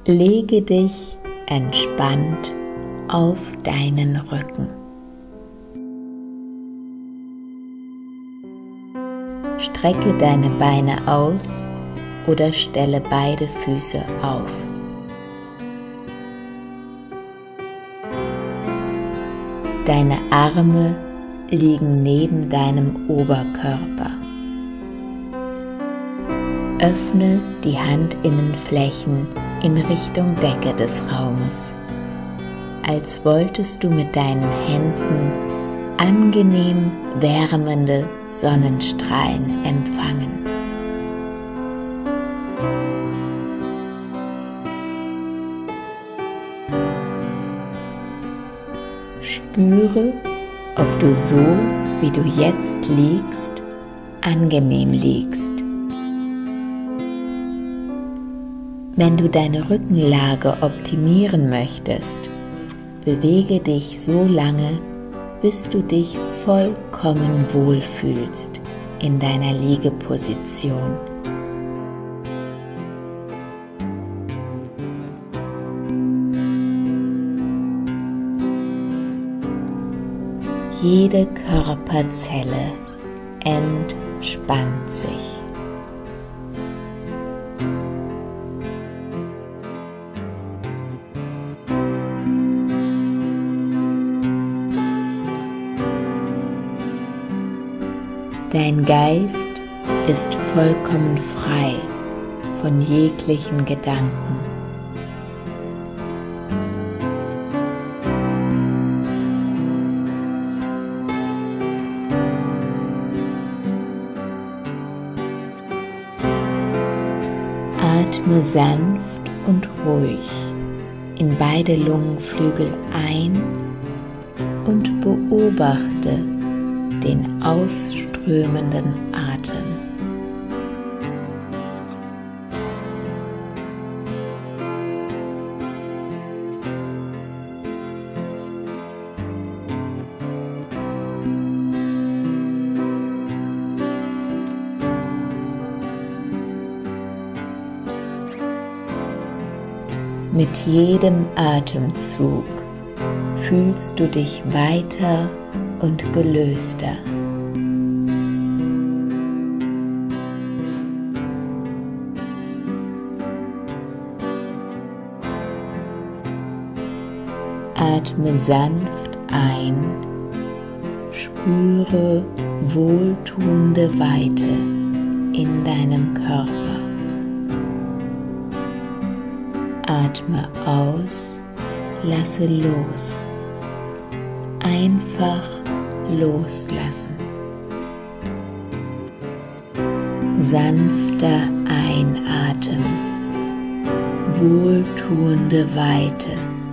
Lege dich entspannt auf deinen Rücken. Strecke deine Beine aus oder stelle beide Füße auf. Deine Arme liegen neben deinem Oberkörper. Öffne die Handinnenflächen in Richtung Decke des Raumes, als wolltest du mit deinen Händen angenehm wärmende Sonnenstrahlen empfangen. Spüre, ob du so, wie du jetzt liegst, angenehm liegst. Wenn du deine Rückenlage optimieren möchtest, bewege dich so lange, bis du dich vollkommen wohlfühlst in deiner Liegeposition. Jede Körperzelle entspannt sich. Dein Geist ist vollkommen frei von jeglichen Gedanken. Atme sanft und ruhig in beide Lungenflügel ein und beobachte den ausströmenden Atem. Mit jedem Atemzug fühlst du dich weiter und gelöster. Atme sanft ein, spüre wohltuende Weite in deinem Körper. Atme aus, lasse los. Einfach loslassen. Sanfter Einatmen, wohltuende Weite.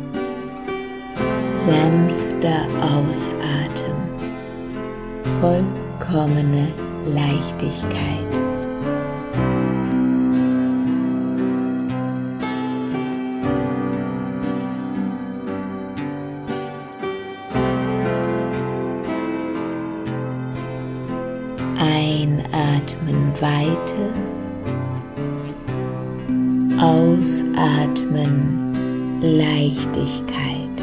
Sanfter Ausatmen, vollkommene Leichtigkeit. Einatmen Weite, ausatmen Leichtigkeit.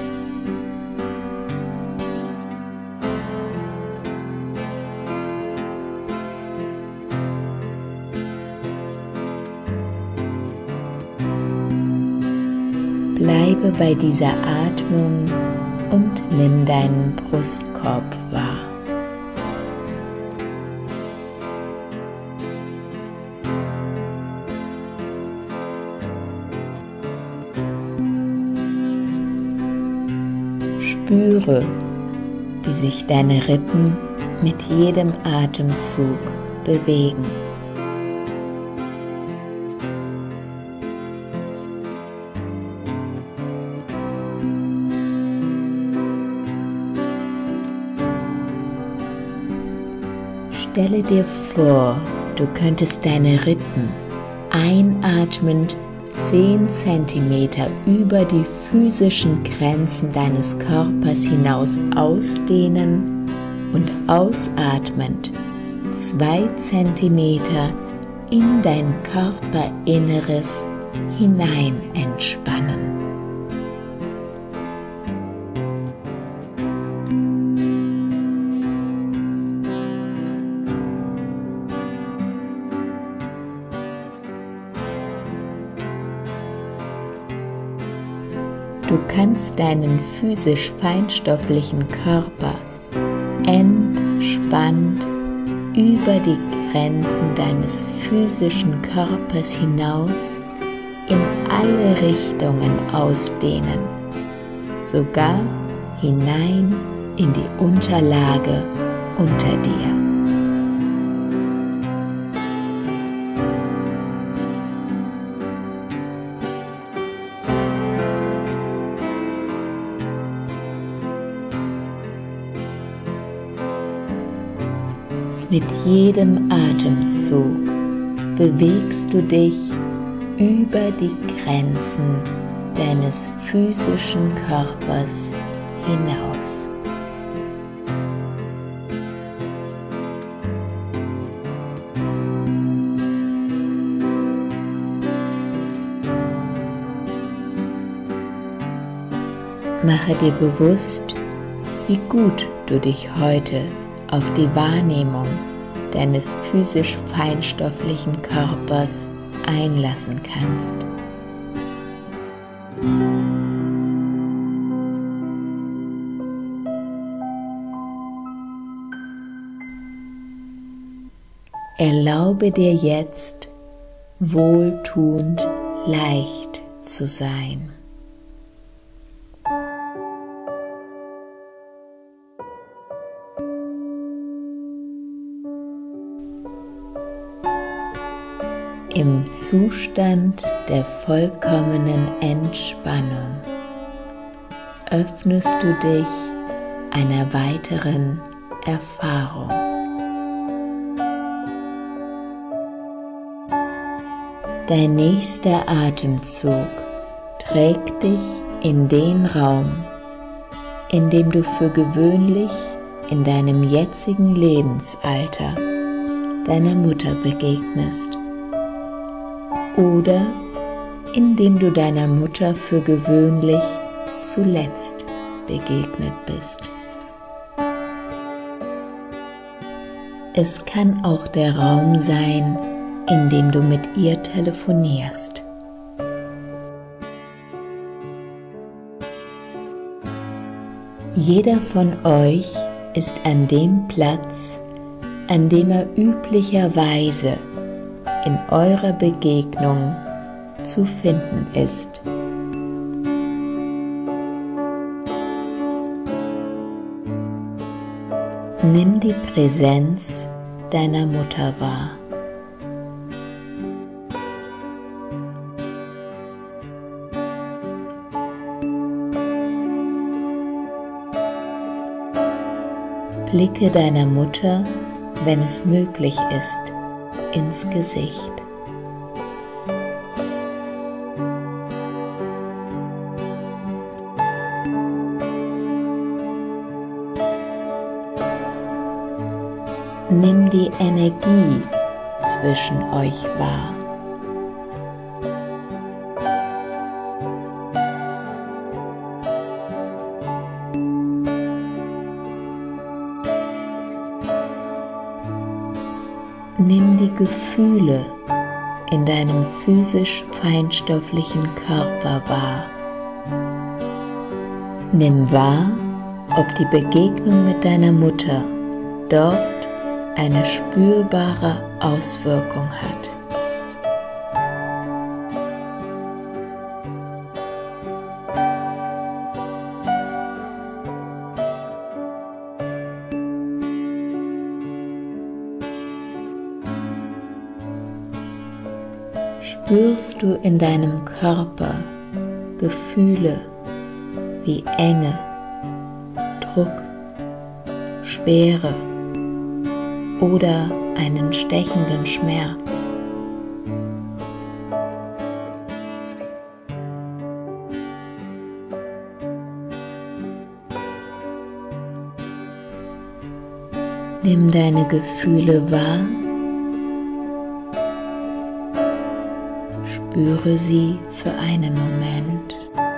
Bleibe bei dieser Atmung und nimm deinen Brustkorb wahr. Spüre, wie sich deine Rippen mit jedem Atemzug bewegen. Stelle dir vor, du könntest deine Rippen einatmend 10 cm über die physischen Grenzen deines Körpers hinaus ausdehnen und ausatmend 2 cm in dein Körperinneres hinein entspannen. Du kannst deinen physisch feinstofflichen Körper entspannt über die Grenzen deines physischen Körpers hinaus in alle Richtungen ausdehnen, sogar hinein in die Unterlage unter dir. Mit jedem Atemzug bewegst du dich über die Grenzen deines physischen Körpers hinaus. Mache dir bewusst, wie gut du dich heute auf die Wahrnehmung deines physisch feinstofflichen Körpers einlassen kannst. Erlaube dir jetzt, wohltuend leicht zu sein. Im Zustand der vollkommenen Entspannung öffnest du dich einer weiteren Erfahrung. Dein nächster Atemzug trägt dich in den Raum, in dem du für gewöhnlich in deinem jetzigen Lebensalter deiner Mutter begegnest. Oder indem du deiner Mutter für gewöhnlich zuletzt begegnet bist. Es kann auch der Raum sein, in dem du mit ihr telefonierst. Jeder von euch ist an dem Platz, an dem er üblicherweise in eurer Begegnung zu finden ist. Nimm die Präsenz deiner Mutter wahr. Blicke deiner Mutter, wenn es möglich ist, ins Gesicht. Nimm die Energie zwischen euch wahr. Nimm die Gefühle in deinem physisch feinstofflichen Körper wahr. Nimm wahr, ob die Begegnung mit deiner Mutter dort eine spürbare Auswirkung hat. Spürst du in deinem Körper Gefühle wie Enge, Druck, Schwere oder einen stechenden Schmerz? Nimm deine Gefühle wahr. Spüre sie für einen Moment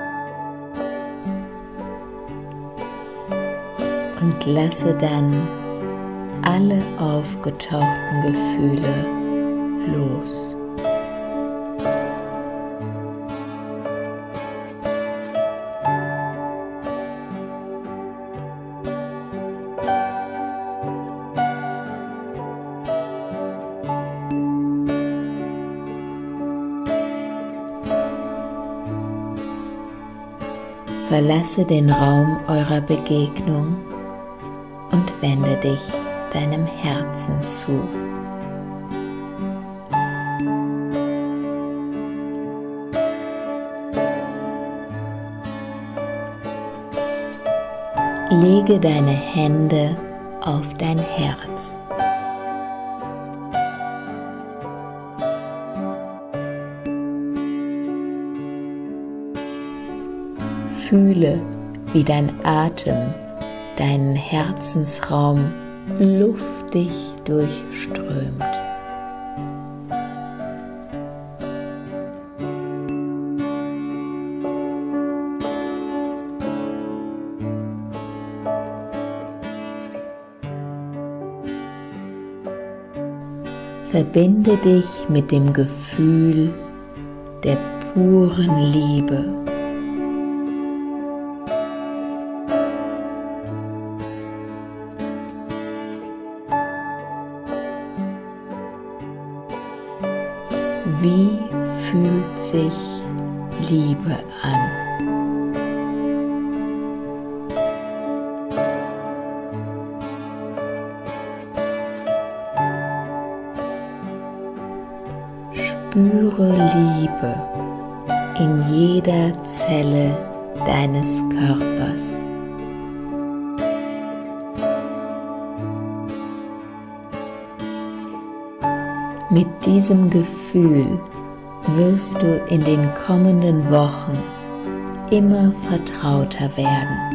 und lasse dann alle aufgetauchten Gefühle los. Verlasse den Raum eurer Begegnung und wende dich deinem Herzen zu. Lege deine Hände auf dein Herz. Fühle, wie dein Atem deinen Herzensraum luftig durchströmt. Verbinde dich mit dem Gefühl der puren Liebe. Wie fühlt sich Liebe an? Spüre Liebe in jeder Zelle deines Körpers. Mit diesem Gefühl wirst du in den kommenden Wochen immer vertrauter werden.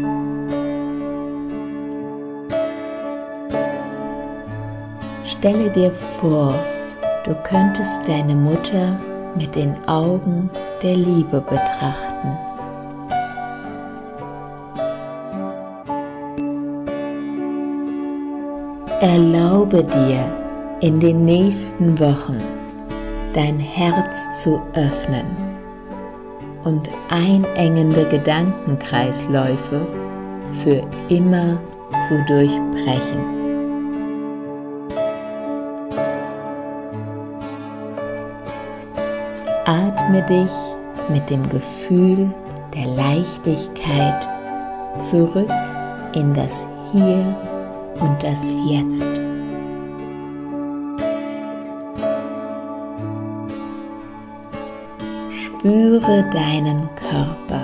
Stelle dir vor, du könntest deine Mutter mit den Augen der Liebe betrachten. Erlaube dir, in den nächsten Wochen dein Herz zu öffnen und einengende Gedankenkreisläufe für immer zu durchbrechen. Atme dich mit dem Gefühl der Leichtigkeit zurück in das Hier und das Jetzt. Spüre deinen Körper.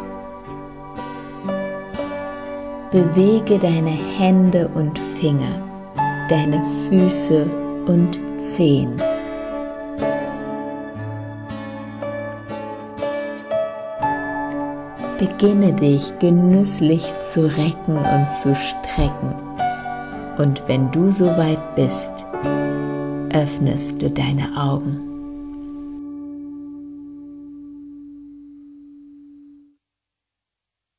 Bewege deine Hände und Finger, deine Füße und Zehen. Beginne dich genüsslich zu recken und zu strecken. Und wenn du soweit bist, öffnest du deine Augen.